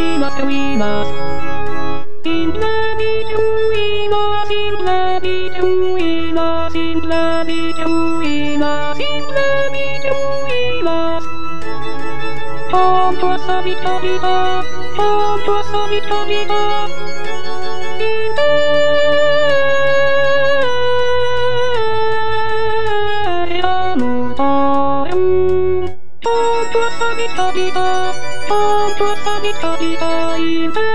いますと言います。In love to 言います。In love to 言います。In love to 言います。In love to 言います。ほんと遊びたいな。ほんと遊びたいな。In love to 遊びたいな。ほんと遊びたいな。